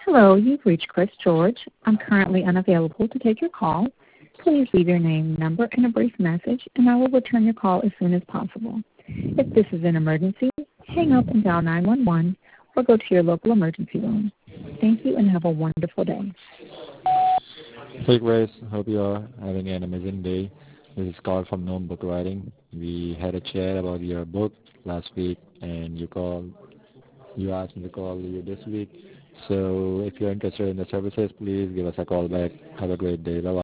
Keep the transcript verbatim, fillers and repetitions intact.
Hello, you've reached Chris George. I'm currently unavailable to take your call. Please leave your name, number, and a brief message, and I will return your call as soon as possible. If this is an emergency, hang up and dial nine one one or go to your local emergency room. Thank you and have a wonderful day. Hey Grace, hope you are having an amazing day. This is Carl from Gnome Book Writing. We had a chat about your book last week and you called, you asked me to call you this week. So if you're interested in the services, please give us a call back. Have a great day. Bye-bye.